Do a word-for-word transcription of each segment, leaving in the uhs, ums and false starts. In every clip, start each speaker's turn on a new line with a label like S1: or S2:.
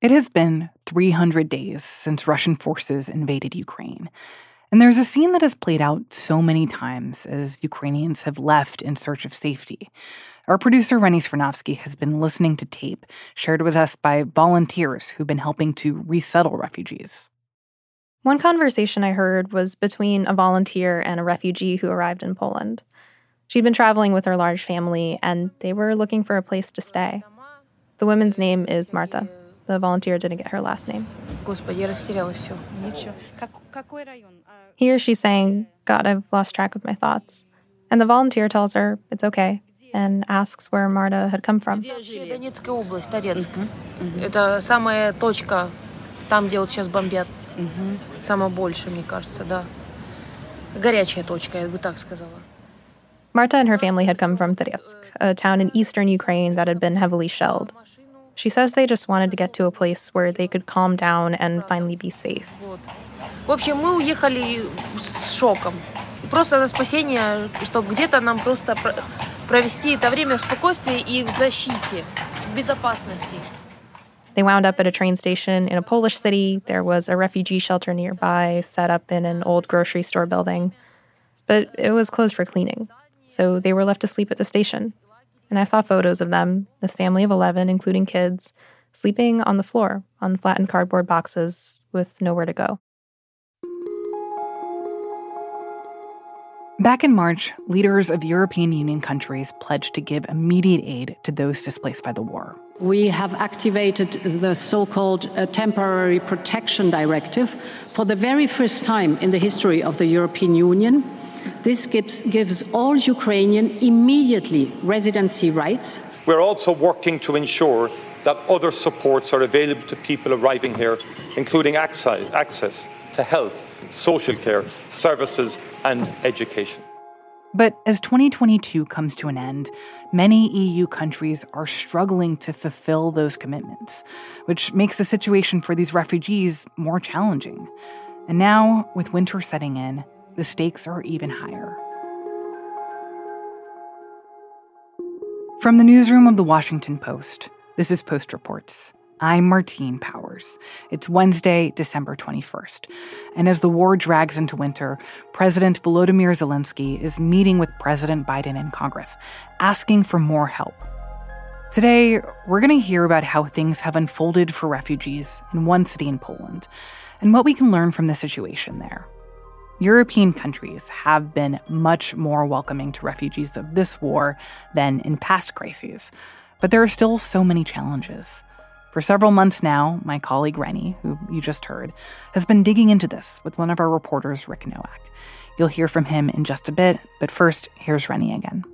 S1: It has been three hundred days since Russian forces invaded Ukraine. And there's a scene that has played out so many times as Ukrainians have left in search of safety. Our producer, Rennie Svirnovsky, has been listening to tape shared with us by volunteers who've been helping to resettle refugees.
S2: One conversation I heard was between a volunteer and a refugee who arrived in Poland. She'd been traveling with her large family, and they were looking for a place to stay. The woman's name is Marta. The volunteer didn't get her last name. Here she's saying, God, I've lost track of my thoughts. And the volunteer tells her it's okay and asks where Marta had come from.
S3: Донецкая область, Торецк. Это самая точка, там, где вот сейчас бомбят. Самое больше, мне кажется, да. Горячая точка, я бы так сказала.
S2: Marta and her family had come from Toretsk, a town in eastern Ukraine that had been heavily shelled. She says they just wanted to get to a place where they could calm down and finally be safe.
S3: В общем, мы уехали с шоком. Просто на спасение, чтобы где-то нам просто провести это время в спокойствии и в защите, в безопасности.
S2: They wound up at a train station in a Polish city. There was a refugee shelter nearby, set up in an old grocery store building. But it was closed for cleaning, so they were left to sleep at the station. And I saw photos of them, this family of eleven, including kids, sleeping on the floor on flattened cardboard boxes with nowhere to go.
S1: Back in March, leaders of European Union countries pledged to give immediate aid to those displaced by the war.
S4: We have activated the so-called uh, Temporary Protection Directive for the very first time in the history of the European Union. This gives, gives all Ukrainians immediately residency rights.
S5: We're also working to ensure that other supports are available to people arriving here, including access, access to health, social care, services, and education.
S1: But as twenty twenty-two comes to an end, many E U countries are struggling to fulfill those commitments, which makes the situation for these refugees more challenging. And now, with winter setting in, the stakes are even higher. From the newsroom of The Washington Post, this is Post Reports. I'm Martine Powers. It's Wednesday, December twenty-first. And as the war drags into winter, President Volodymyr Zelensky is meeting with President Biden in Congress, asking for more help. Today, we're going to hear about how things have unfolded for refugees in one city in Poland, and what we can learn from the situation there. European countries have been much more welcoming to refugees of this war than in past crises, but there are still so many challenges. For several months now, my colleague Rennie, who you just heard, has been digging into this with one of our reporters, Rick Nowak. You'll hear from him in just a bit, but first, here's Rennie again.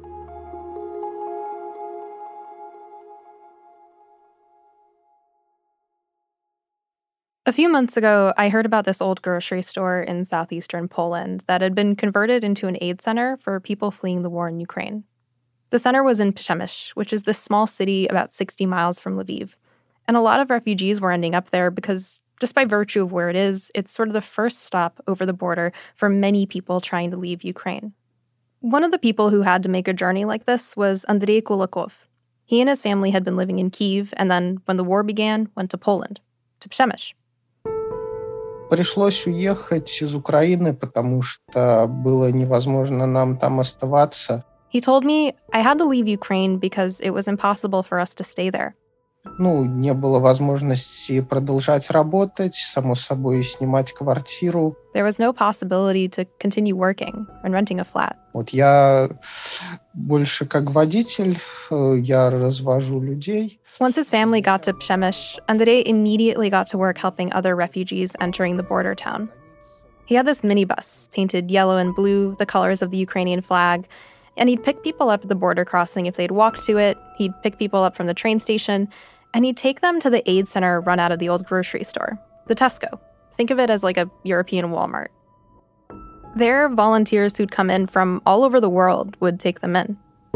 S2: A few months ago, I heard about this old grocery store in southeastern Poland that had been converted into an aid center for people fleeing the war in Ukraine. The center was in Przemyśl, which is this small city about sixty miles from Lviv. And a lot of refugees were ending up there because, just by virtue of where it is, it's sort of the first stop over the border for many people trying to leave Ukraine. One of the people who had to make a journey like this was Andrei Kulakov. He and his family had been living in Kyiv, and then, when the war began, went to Poland, to Przemyśl.
S6: Пришлось уехать из Украины, потому что было невозможно нам там оставаться.
S2: He told me, I had to leave Ukraine because it was impossible for us to stay there.
S6: Ну, не было возможности продолжать работать, само собой, снимать квартиру.
S2: There was no possibility to continue working and renting a flat.
S6: Вот я больше как водитель, я развожу людей.
S2: Once his family got to Przemyśl, Andrei immediately got to work helping other refugees entering the border town. He had this minibus, painted yellow and blue, the colors of the Ukrainian flag, and he'd pick people up at the border crossing if they'd walked to it, he'd pick people up from the train station, and he'd take them to the aid center run out of the old grocery store, the Tesco. Think of it as like a European Walmart. There, volunteers who'd come in from all over the world would take them in.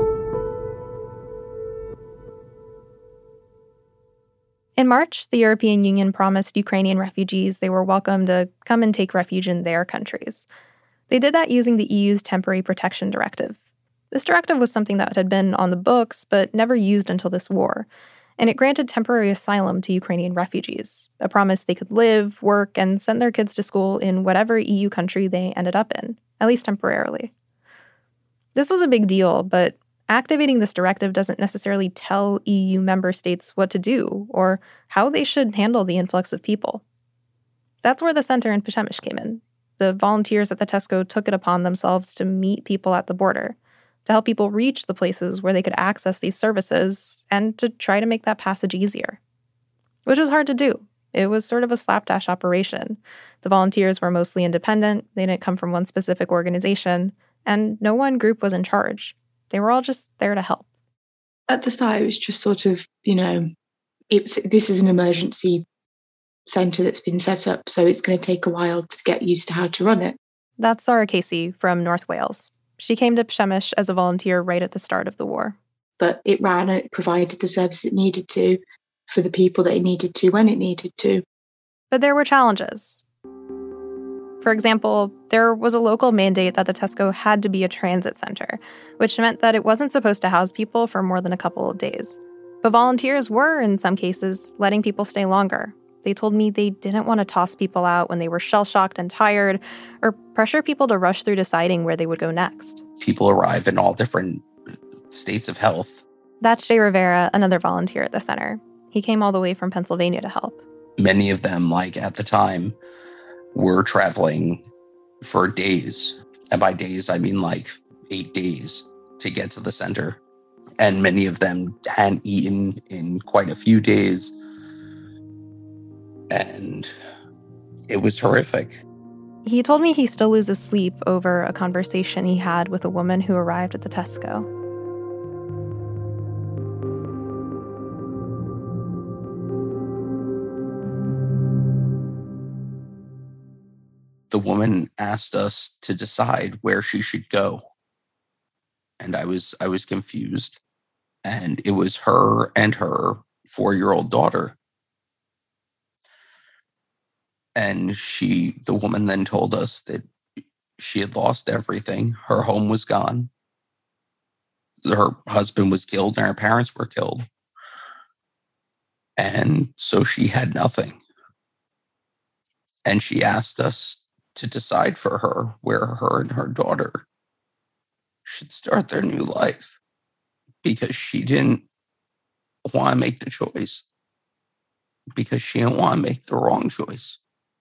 S2: In March, the European Union promised Ukrainian refugees they were welcome to come and take refuge in their countries. They did that using the E U's Temporary Protection Directive. This directive was something that had been on the books, but never used until this war. and it granted temporary asylum to Ukrainian refugees, a promise they could live, work, and send their kids to school in whatever E U country they ended up in, at least temporarily. This was a big deal, but activating this directive doesn't necessarily tell E U member states what to do or how they should handle the influx of people. That's where the center in Przemyśl came in. The volunteers at the Tesco took it upon themselves to meet people at the border, to help people reach the places where they could access these services, and to try to make that passage easier. Which was hard to do. It was sort of a slapdash operation. The volunteers were mostly independent, they didn't come from one specific organization, and no one group was in charge. They were all just there to help.
S7: At the start, it was just sort of, you know, it's, this is an emergency centre that's been set up, so it's going to take a while to get used to how to run it.
S2: That's Sarah Casey from North Wales. She came to Przemyśl as a volunteer right at the start of the war.
S7: But it ran and it provided the service it needed to for the people that it needed to when it needed to.
S2: But there were challenges. For example, there was a local mandate that the Tesco had to be a transit center, which meant that it wasn't supposed to house people for more than a couple of days. But volunteers were, in some cases, letting people stay longer. They told me they didn't want to toss people out when they were shell-shocked and tired, or pressure people to rush through deciding where they would go next.
S8: People arrive in all different states of health.
S2: That's Jay Rivera, another volunteer at the center. He came all the way from Pennsylvania to help.
S8: Many of them, like at the time, were traveling for days. And by days, I mean like eight days to get to the center. And many of them hadn't eaten in quite a few days. And it was horrific.
S2: He told me he still loses sleep over a conversation he had with a woman who arrived at the Tesco.
S8: The woman asked us to decide where she should go. And I was I was confused. And it was her and her four-year-old daughter. And she, the woman then told us that she had lost everything. Her home was gone. Her husband was killed and her parents were killed. And so she had nothing. And she asked us to decide for her where her and her daughter should start their new life, because she didn't want to make the choice, because she didn't want to make the wrong choice.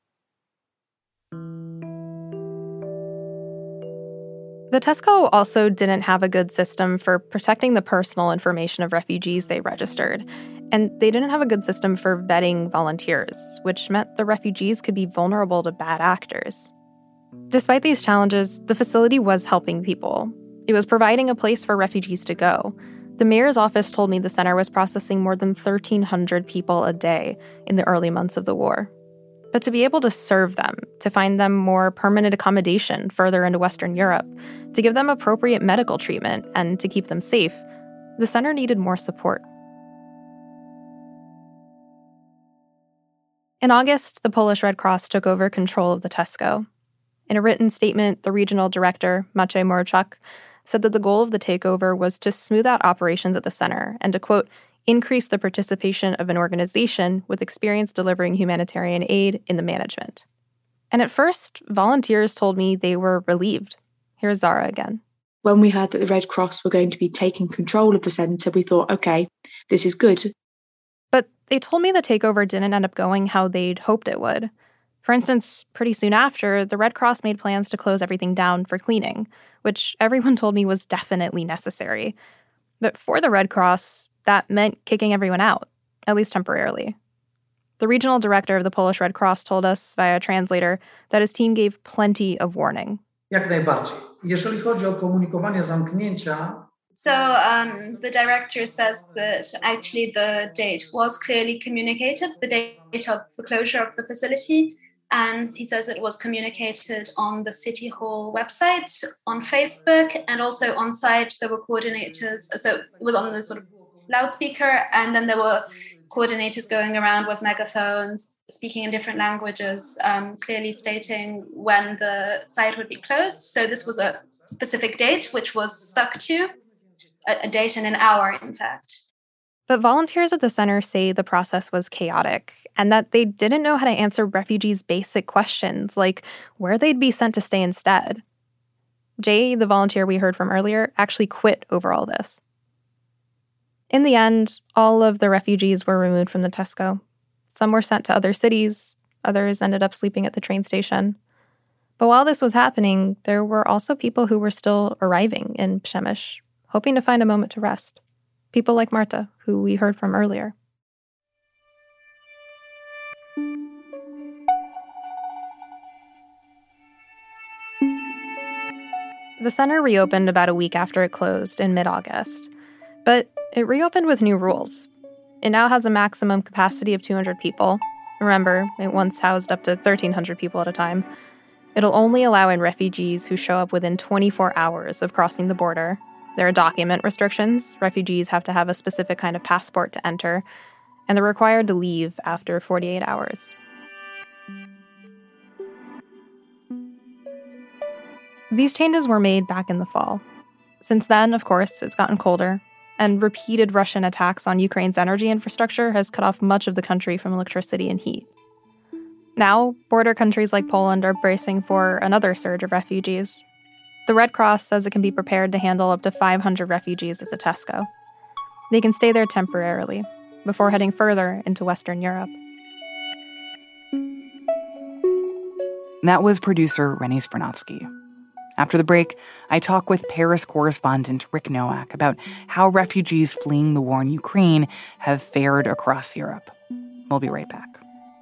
S2: The Tesco also didn't have a good system for protecting the personal information of refugees they registered, and they didn't have a good system for vetting volunteers, which meant the refugees could be vulnerable to bad actors. Despite these challenges, the facility was helping people. It was providing a place for refugees to go. The mayor's office told me the center was processing more than thirteen hundred people a day in the early months of the war. But to be able to serve them, to find them more permanent accommodation further into Western Europe, to give them appropriate medical treatment, and to keep them safe, the center needed more support. In August, the Polish Red Cross took over control of the Tesco. In a written statement, the regional director, Maciej Morczak, said that the goal of the takeover was to smooth out operations at the center and to, quote, increase the participation of an organization with experience delivering humanitarian aid in the management. And at first, volunteers told me they were relieved. Here's Zara again.
S7: When we heard that the Red Cross were going to be taking control of the centre, we thought, okay, this is good.
S2: But they told me the takeover didn't end up going how they'd hoped it would. For instance, pretty soon after, the Red Cross made plans to close everything down for cleaning, which everyone told me was definitely necessary. But for the Red Cross, that meant kicking everyone out, at least temporarily. The regional director of the Polish Red Cross told us, via a translator, that his team gave plenty of warning.
S9: Jak najbardziej. Jeżeli chodzi o komunikowanie zamknięcia,
S10: So um, the director says that actually the date was clearly communicated, the date of the closure of the facility. And he says it was communicated on the City Hall website, on Facebook, and also on site there were coordinators. So it was on the sort of loudspeaker, and then there were coordinators going around with megaphones, speaking in different languages, um, clearly stating when the site would be closed. So this was a specific date, which was stuck to, a, a date and an hour, in fact.
S2: But volunteers at the center say the process was chaotic and that they didn't know how to answer refugees' basic questions, like where they'd be sent to stay instead. Jay, the volunteer we heard from earlier, actually quit over all this. In the end, all of the refugees were removed from the Tesco. Some were sent to other cities, others ended up sleeping at the train station. But while this was happening, there were also people who were still arriving in Przemyśl, hoping to find a moment to rest. People like Marta, who we heard from earlier. The center reopened about a week after it closed in mid-August. But it reopened with new rules. It now has a maximum capacity of two hundred people. Remember, it once housed up to thirteen hundred people at a time. It'll only allow in refugees who show up within twenty-four hours of crossing the border. There are document restrictions. Refugees have to have a specific kind of passport to enter, and they're required to leave after forty-eight hours. These changes were made back in the fall. Since then, of course, it's gotten colder, and repeated Russian attacks on Ukraine's energy infrastructure has cut off much of the country from electricity and heat. Now, border countries like Poland are bracing for another surge of refugees. The Red Cross says it can be prepared to handle up to five hundred refugees at the Tesco. They can stay there temporarily, before heading further into Western Europe.
S1: That was producer Rennie Svirnovskiy. After the break, I talk with Paris correspondent Rick Nowak about how refugees fleeing the war in Ukraine have fared across Europe. We'll be right back.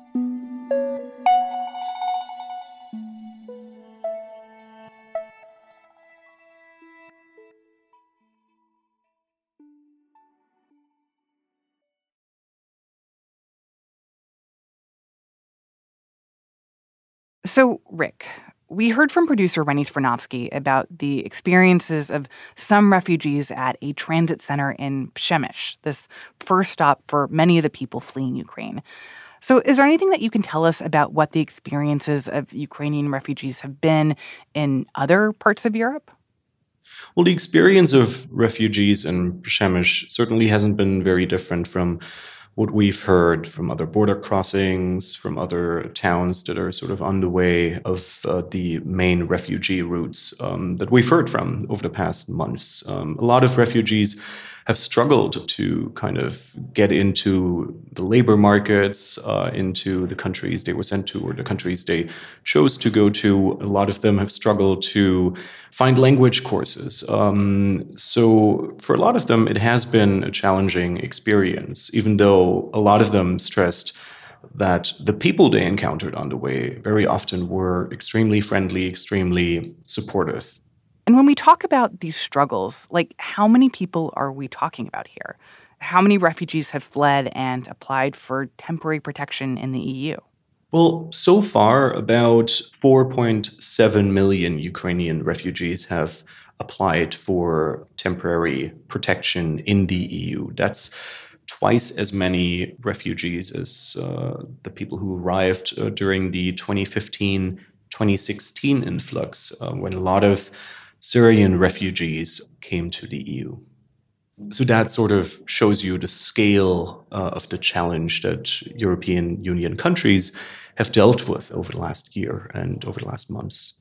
S1: So, Rick, we heard from producer Rennie Svirnovskiy about the experiences of some refugees at a transit center in Przemyśl, this first stop for many of the people fleeing Ukraine. So is there anything that you can tell us about what the experiences of Ukrainian refugees have been in other parts of Europe?
S11: Well, the experience of refugees in Przemyśl certainly hasn't been very different from what we've heard from other border crossings, from other towns that are sort of on the way of uh, the main refugee routes um, that we've heard from over the past months. Um, a lot of refugees have struggled to kind of get into the labor markets, uh, into the countries they were sent to or the countries they chose to go to. A lot of them have struggled to find language courses. Um, so for a lot of them, it has been a challenging experience, even though a lot of them stressed that the people they encountered on the way very often were extremely friendly, extremely supportive.
S1: And when we talk about these struggles, like how many people are we talking about here? How many refugees have fled and applied for temporary protection in the E U?
S11: Well, so far, about four point seven million Ukrainian refugees have applied for temporary protection in the E U. That's twice as many refugees as uh, the people who arrived uh, during the twenty fifteen twenty sixteen influx, uh, when a lot of Syrian refugees came to the E U. So that sort of shows you the scale uh, of the challenge that European Union countries have dealt with over the last year and over the last months.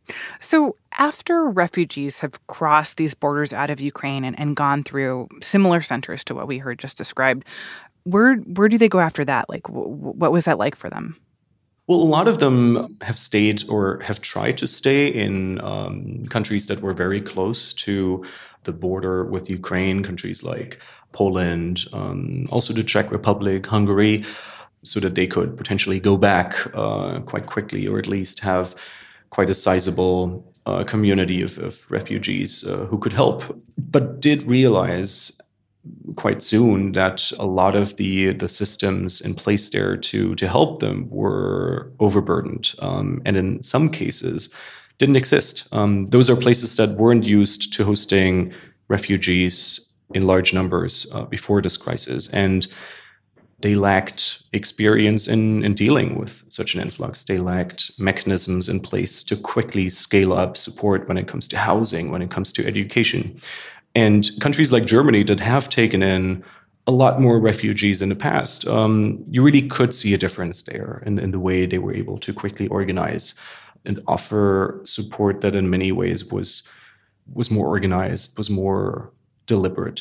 S1: So after refugees have crossed these borders out of Ukraine and, and gone through similar centers to what we heard just described, where where do they go after that? Like, w- what was that like for them?
S11: Well, a lot of them have stayed or have tried to stay in um, countries that were very close to the border with Ukraine, countries like Poland, um, also the Czech Republic, Hungary, so that they could potentially go back uh, quite quickly, or at least have quite a sizable uh, community of, of refugees uh, who could help, but did realize quite soon that a lot of the the systems in place there to to help them were overburdened, um, and in some cases didn't exist. Um, those are places that weren't used to hosting refugees in large numbers uh, before this crisis, and they lacked experience in, in dealing with such an influx. They lacked mechanisms in place to quickly scale up support when it comes to housing, when it comes to education. And countries like Germany that have taken in a lot more refugees in the past, um, you really could see a difference there in, in the way they were able to quickly organize and offer support that in many ways was, was more organized, was more deliberate.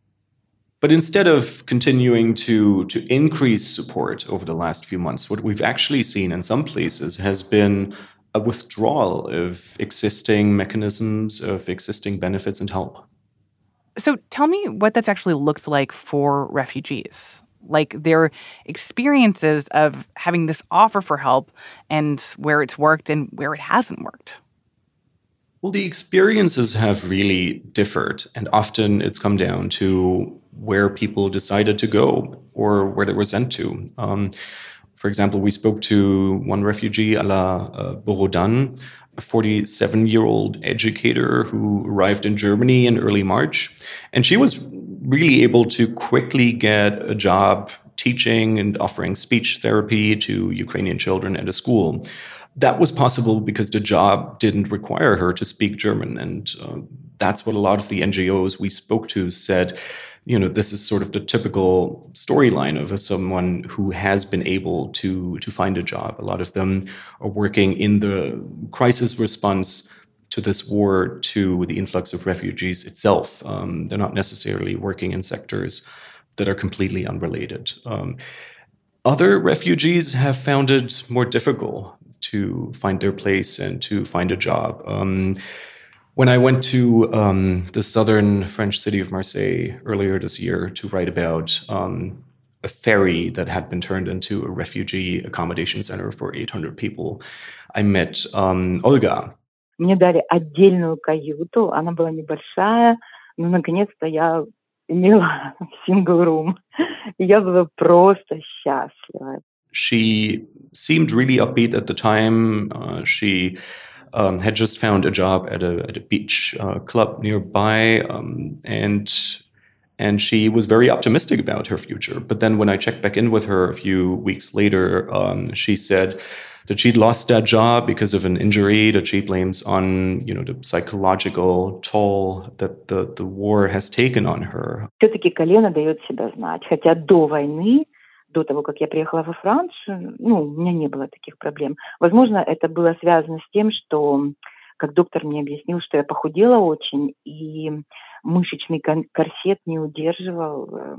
S11: But instead of continuing to, to increase support over the last few months, what we've actually seen in some places has been a withdrawal of existing mechanisms, of existing benefits and help.
S1: So tell me what that's actually looked like for refugees, like their experiences of having this offer for help and where it's worked and where it hasn't worked.
S11: Well, the experiences have really differed, and often it's come down to where people decided to go or where they were sent to. Um, for example, we spoke to one refugee, Ala uh, Borodan, a forty-seven-year-old educator who arrived in Germany in early March. And she was really able to quickly get a job teaching and offering speech therapy to Ukrainian children at a school. That was possible because the job didn't require her to speak German. And uh, that's what a lot of the N G Os we spoke to said, you know, this is sort of the typical storyline of someone who has been able to, to find a job. A lot of them are working in the crisis response to this war, to the influx of refugees itself. Um, they're not necessarily working in sectors that are completely unrelated. Um, other refugees have found it more difficult to find their place and to find a job. Um, when I went to um, the southern French city of Marseille earlier this year to write about um, a ferry that had been turned into a refugee accommodation center for eight hundred people, I met um, Olga.
S12: Мне дали отдельную каюту, она была небольшая, но наконец-то я имела single room. Я была просто счастлива.
S11: She seemed really upbeat at the time. Uh, she um, had just found a job at a at a beach uh, club nearby, um, and and she was very optimistic about her future. But then when I checked back in with her a few weeks later, um, she said that she'd lost that job because of an injury that she blames on, you know, the psychological toll that the, the war has taken on her.
S12: Все-таки колено дает себя знать, хотя до войны, до того, как я приехала во Францию, ну, у меня не было таких проблем. Возможно, это было связано с тем, что, как доктор мне объяснил, что я похудела очень, и мышечный корсет не удерживал э,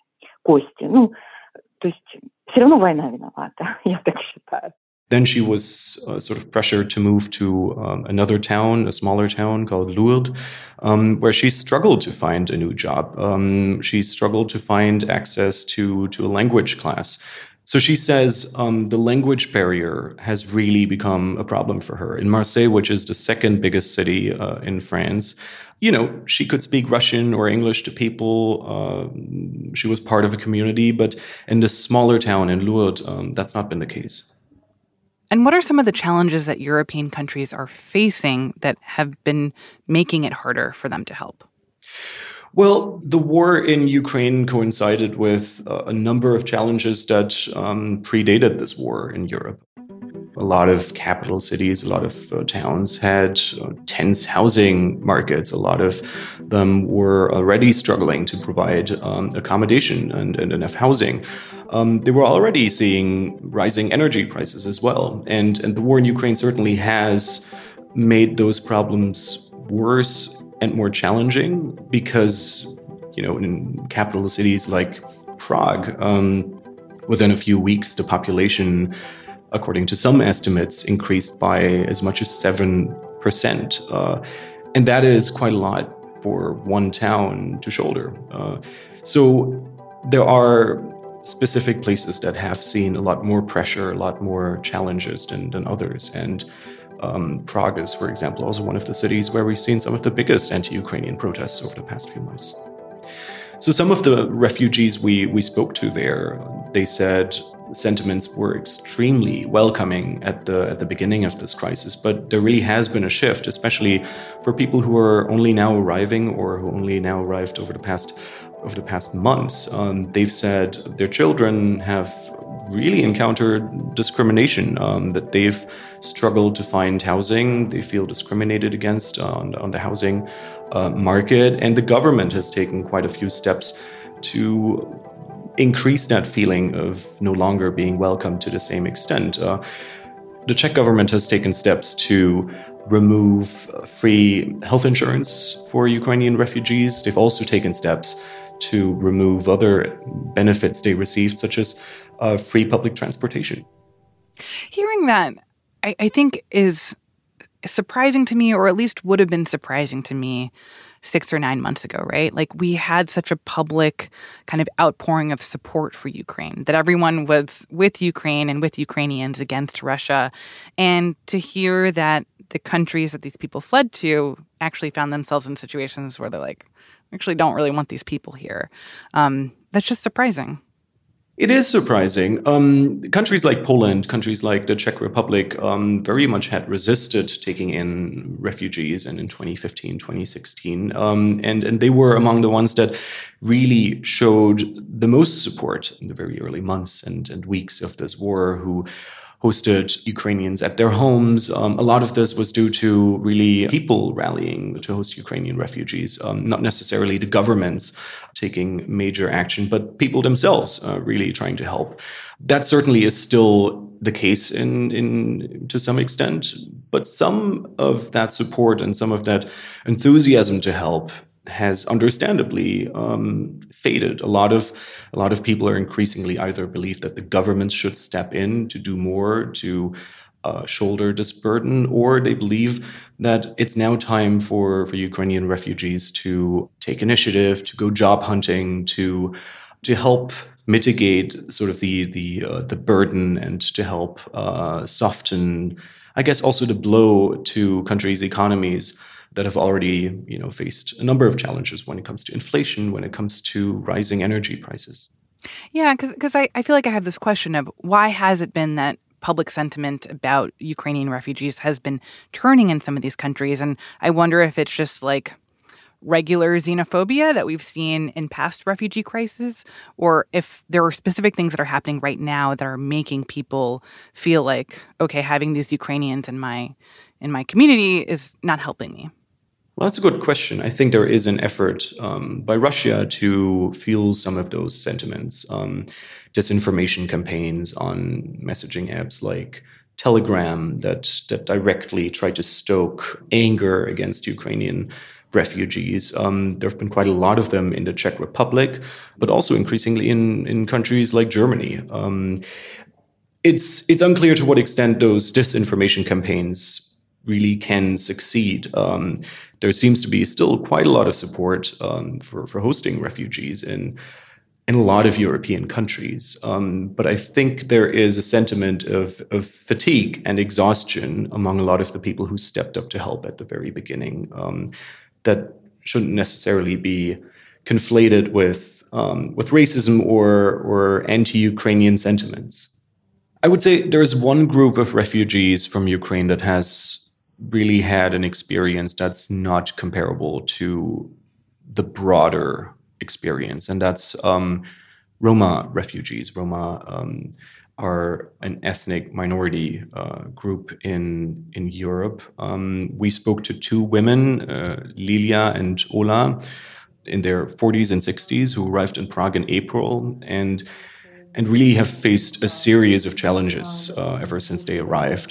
S12: кости. Ну, то есть все равно война виновата, я так считаю.
S11: Then she was uh, sort of pressured to move to um, another town, a smaller town called Lourdes, um, where she struggled to find a new job. Um, she struggled to find access to, to a language class. So she says um, the language barrier has really become a problem for her. In Marseille, which is the second biggest city uh, in France, you know, she could speak Russian or English to people. Uh, she was part of a community. But in this smaller town in Lourdes, um, that's not been the case.
S1: And what are some of the challenges that European countries are facing that have been making it harder for them to help?
S11: Well, the war in Ukraine coincided with uh, a number of challenges that um, predated this war in Europe. A lot of capital cities, a lot of uh, towns had uh, tense housing markets. A lot of them were already struggling to provide um, accommodation and, and enough housing. Um, they were already seeing rising energy prices as well. And, and the war in Ukraine certainly has made those problems worse and more challenging because, you know, in capital cities like Prague, um, within a few weeks, the population, according to some estimates, increased by as much as seven percent. Uh, and that is quite a lot for one town to shoulder. Uh, so there are specific places that have seen a lot more pressure, a lot more challenges than, than others. And um, Prague is, for example, also one of the cities where we've seen some of the biggest anti-Ukrainian protests over the past few months. So some of the refugees we, we spoke to there, they said sentiments were extremely welcoming at the at the beginning of this crisis, but there really has been a shift, especially for people who are only now arriving or who only now arrived over the past over the past months. Um, they've said their children have really encountered discrimination, um, that they've struggled to find housing, they feel discriminated against on, on the housing uh, market, and the government has taken quite a few steps to increase that feeling of no longer being welcome to the same extent. Uh, the Czech government has taken steps to remove free health insurance for Ukrainian refugees. They've also taken steps to remove other benefits they received, such as uh, free public transportation.
S1: Hearing that, I, I think is surprising to me, or at least would have been surprising to me six or nine months ago, right? Like, we had such a public kind of outpouring of support for Ukraine, that everyone was with Ukraine and with Ukrainians against Russia. And to hear that the countries that these people fled to actually found themselves in situations where they're like, we actually don't really want these people here. Um, that's just surprising.
S11: It is surprising. Um, countries like Poland, countries like the Czech Republic um, very much had resisted taking in refugees, and in twenty fifteen, twenty sixteen. Um, and, and they were among the ones that really showed the most support in the very early months and, and weeks of this war, who hosted Ukrainians at their homes. Um, a lot of this was due to really people rallying to host Ukrainian refugees, um, not necessarily the governments taking major action, but people themselves uh, really trying to help. That certainly is still the case in, in to some extent, but some of that support and some of that enthusiasm to help has understandably um, faded. A lot of a lot of people are increasingly either believe that the government should step in to do more to uh, shoulder this burden, or they believe that it's now time for, for Ukrainian refugees to take initiative, to go job hunting, to to help mitigate sort of the the uh, the burden, and to help uh, soften, I guess, also the blow to countries' economies that have already, you know, faced a number of challenges when it comes to inflation, when it comes to rising energy prices.
S1: Yeah, because I, I feel like I have this question of why has it been that public sentiment about Ukrainian refugees has been turning in some of these countries? And I wonder if it's just like regular xenophobia that we've seen in past refugee crises, or if there are specific things that are happening right now that are making people feel like, okay, having these Ukrainians in my in my community is not helping me.
S11: Well, that's a good question. I think there is an effort um, by Russia to fuel some of those sentiments. Um, disinformation campaigns on messaging apps like Telegram that, that directly try to stoke anger against Ukrainian refugees. Um, there have been quite a lot of them in the Czech Republic, but also increasingly in, in countries like Germany. Um, it's, it's unclear to what extent those disinformation campaigns really can succeed. Um, there seems to be still quite a lot of support um, for, for hosting refugees in, in a lot of European countries. Um, but I think there is a sentiment of, of fatigue and exhaustion among a lot of the people who stepped up to help at the very beginning um, that shouldn't necessarily be conflated with, um, with racism or, or anti-Ukrainian sentiments. I would say there's one group of refugees from Ukraine that has really had an experience that's not comparable to the broader experience, and that's um, Roma refugees. Roma um, are an ethnic minority uh, group in in Europe. Um, we spoke to two women, uh, Lilia and Ola, in their forties and sixties, who arrived in Prague in April, and and really have faced a series of challenges uh, ever since they arrived.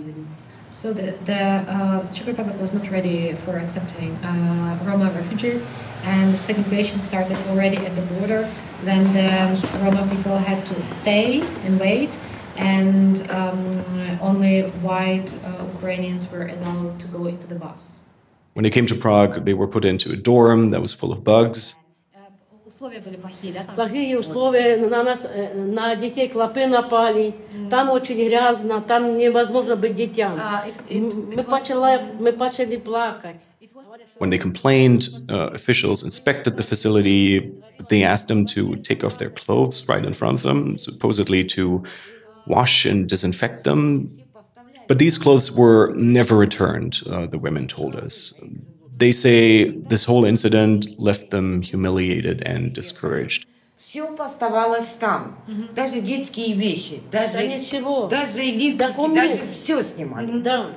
S13: So the, the uh, Czech Republic was not ready for accepting uh, Roma refugees, and the segregation started already at the border. Then the Roma people had to stay and wait, and um, only white uh, Ukrainians were allowed to go into the bus.
S11: When they came to Prague, they were put into a dorm that was full of bugs.
S14: Плохие условия, на нас, на детей клопы напали, там очень грязно, там невозможно быть детям. Мы почали, мы почали плакать.
S11: When they complained, uh, officials inspected the facility. They asked them to take off their clothes right in front of them, supposedly to wash and disinfect them. But these clothes were never returned, uh, the women told us. They say this whole incident left them humiliated and discouraged.
S15: Все оставалось там, даже детские вещи, даже даже лифчики, даже все снимали.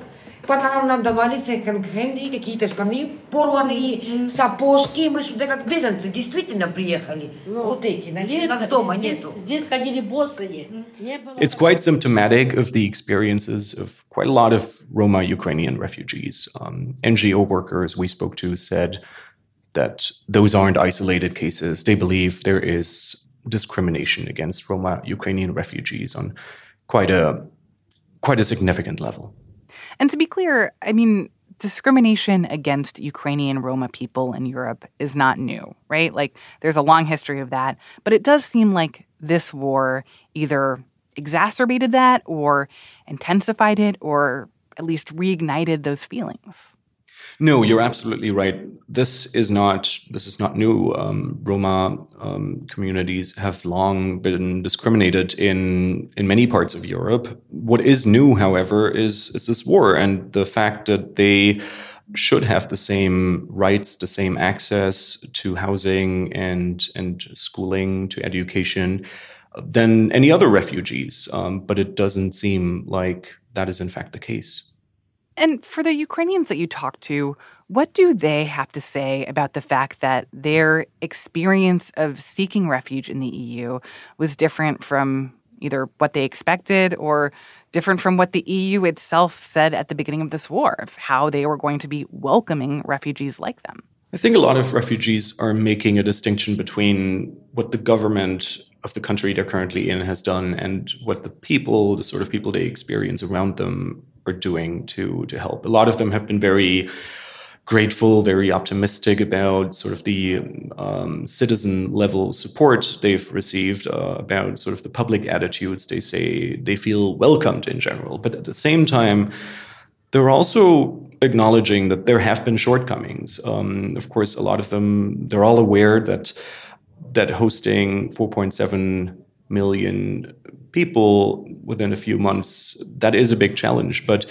S15: Потом нам давали секонд-хенды, какие-то штаны порванные, сапожки. Мы сюда как беженцы действительно приехали.
S14: Ну,
S15: вот эти, значит,
S14: нет,
S15: нас дома
S14: здесь,
S15: нету.
S14: Здесь ходили босые. Не было.
S11: It's quite symptomatic of the experiences of quite a lot of Roma Ukrainian refugees. Um, N G O workers we spoke to said that those aren't isolated cases. They believe there is discrimination against Roma Ukrainian refugees on quite a quite a significant level.
S1: And to be clear, I mean, discrimination against Ukrainian Roma people in Europe is not new, right? Like, there's a long history of that. But it does seem like this war either exacerbated that or intensified it or at least reignited those feelings.
S11: No, you're absolutely right. This is not this is not new. Um, Roma um, communities have long been discriminated in in many parts of Europe. What is new, however, is is this war and the fact that they should have the same rights, the same access to housing and and schooling, to education, than any other refugees. Um, but it doesn't seem like that is in fact the case.
S1: And for the Ukrainians that you talk to, what do they have to say about the fact that their experience of seeking refuge in the E U was different from either what they expected or different from what the E U itself said at the beginning of this war, of how they were going to be welcoming refugees like them?
S11: I think a lot of refugees are making a distinction between what the government of the country they're currently in has done and what the people, the sort of people they experience around them, are doing to to help. A lot of them have been very grateful, very optimistic about sort of the um, citizen level support they've received, uh, about sort of the public attitudes. They say they feel welcomed in general. But at the same time, they're also acknowledging that there have been shortcomings. Um, of course, a lot of them, they're all aware that that hosting four point seven million people within a few months, that is a big challenge. But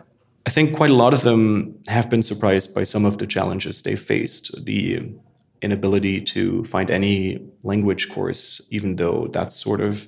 S11: I think quite a lot of them have been surprised by some of the challenges they faced. The inability to find any language course, even though that's sort of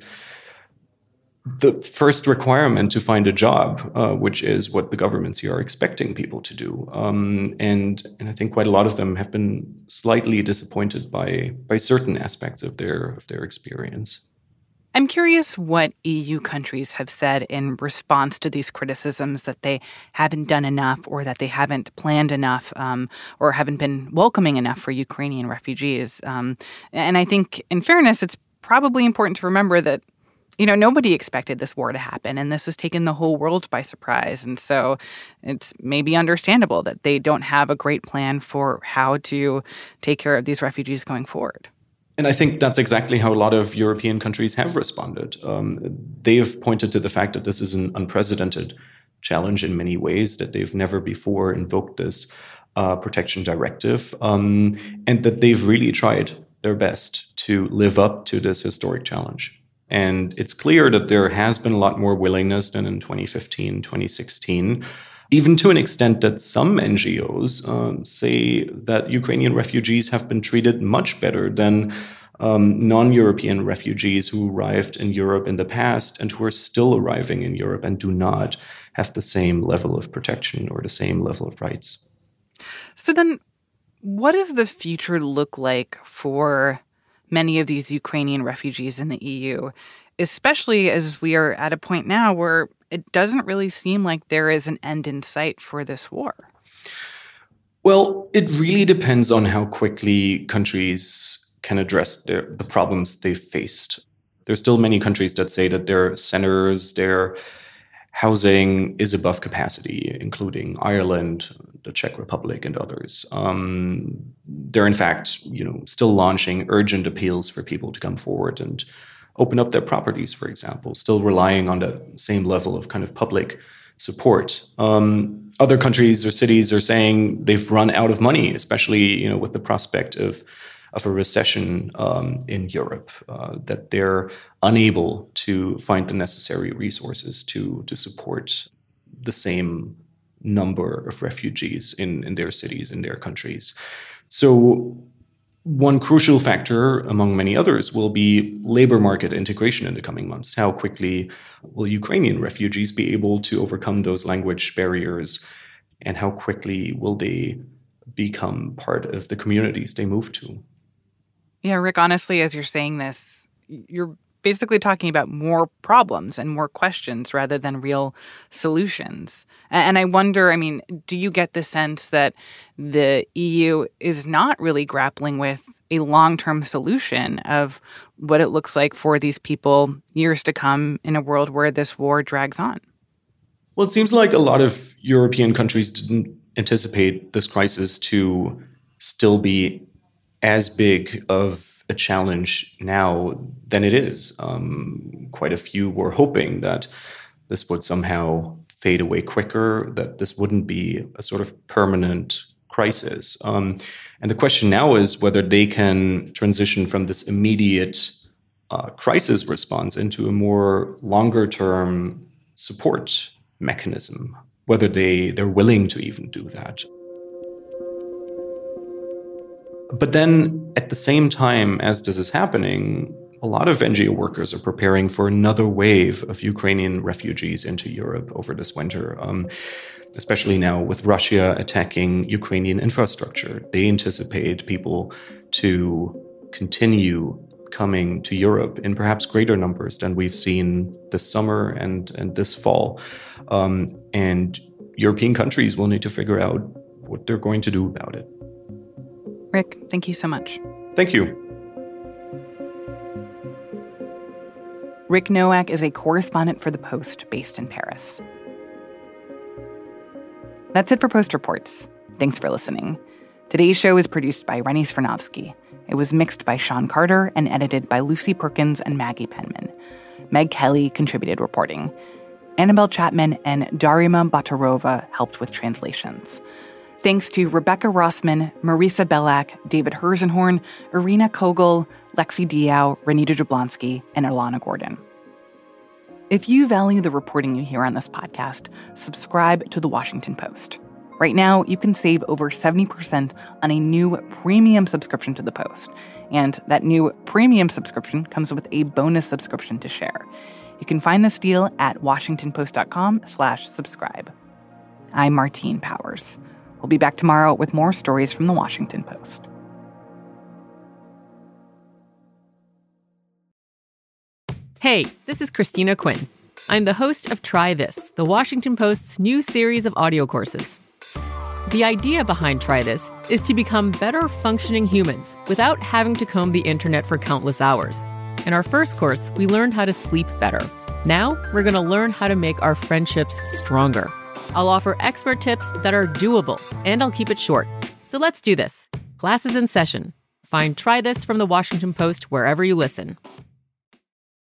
S11: the first requirement to find a job, uh, which is what the governments here are expecting people to do. Um, and, and I think quite a lot of them have been slightly disappointed by by certain aspects of their of their experience.
S1: I'm curious what E U countries have said in response to these criticisms that they haven't done enough or that they haven't planned enough um, or haven't been welcoming enough for Ukrainian refugees. Um, and I think, in fairness, it's probably important to remember that, you know, nobody expected this war to happen, and this has taken the whole world by surprise. And so it's maybe understandable that they don't have a great plan for how to take care of these refugees going forward.
S11: And I think that's exactly how a lot of European countries have responded. Um, they have pointed to the fact that this is an unprecedented challenge in many ways, that they've never before invoked this uh, protection directive, um, and that they've really tried their best to live up to this historic challenge. And it's clear that there has been a lot more willingness than in twenty fifteen, twenty sixteen, even to an extent that some N G Os um, say that Ukrainian refugees have been treated much better than um, non-European refugees who arrived in Europe in the past and who are still arriving in Europe and do not have the same level of protection or the same level of rights.
S1: So then what does the future look like for many of these Ukrainian refugees in the E U, especially as we are at a point now where it doesn't really seem like there is an end in sight for this war?
S11: Well, it really depends on how quickly countries can address their, the problems they've faced. There's still many countries that say that their centers, their housing is above capacity, including Ireland, the Czech Republic, and others. Um, they're, in fact, you know, still launching urgent appeals for people to come forward and open up their properties, for example, still relying on the same level of kind of public support. Um, other countries or cities are saying they've run out of money, especially, you know, with the prospect of of a recession um, in Europe, uh, that they're unable to find the necessary resources to to support the same number of refugees in, in their cities, in their countries. So One crucial factor, among many others, will be labor market integration in the coming months. How quickly will Ukrainian refugees be able to overcome those language barriers, and how quickly will they become part of the communities they move to?
S1: Yeah, Rick, honestly, as you're saying this, you're basically talking about more problems and more questions rather than real solutions. And I wonder, I mean, do you get the sense that the E U is not really grappling with a long-term solution of what it looks like for these people years to come in a world where this war drags on?
S11: Well, it seems like a lot of European countries didn't anticipate this crisis to still be as big of a challenge now than it is. Um, quite a few were hoping that this would somehow fade away quicker, that this wouldn't be a sort of permanent crisis. Um, and the question now is whether they can transition from this immediate uh, crisis response into a more longer-term support mechanism, whether they, they're willing to even do that. But then, at the same time as this is happening, a lot of N G O workers are preparing for another wave of Ukrainian refugees into Europe over this winter, um, especially now with Russia attacking Ukrainian infrastructure. They anticipate people to continue coming to Europe in perhaps greater numbers than we've seen this summer and, and this fall. Um, and European countries will need to figure out what they're going to do about it.
S1: Rick, thank you so much.
S11: Thank you.
S1: Rick Nowak is a correspondent for The Post based in Paris. That's it for Post Reports. Thanks for listening. Today's show is produced by Rennie Svirnovsky. It was mixed by Sean Carter and edited by Lucy Perkins and Maggie Penman. Meg Kelly contributed reporting. Annabelle Chapman and Darima Batarova helped with translations. Thanks to Rebecca Rossman, Marisa Belak, David Herzenhorn, Irina Kogel, Lexi Diao, Renita Jablonski, and Ilana Gordon. If you value the reporting you hear on this podcast, subscribe to The Washington Post. Right now, you can save over seventy percent on a new premium subscription to The Post. And that new premium subscription comes with a bonus subscription to share. You can find this deal at washingtonpost.com slash subscribe. I'm Martine Powers. We'll be back tomorrow with more stories from The Washington Post.
S16: Hey, this is Christina Quinn. I'm the host of Try This, The Washington Post's new series of audio courses. The idea behind Try This is to become better functioning humans without having to comb the internet for countless hours. In our first course, we learned how to sleep better. Now, we're going to learn how to make our friendships stronger. I'll offer expert tips that are doable, and I'll keep it short. So let's do this. Class is in session. Find Try This from The Washington Post wherever you listen.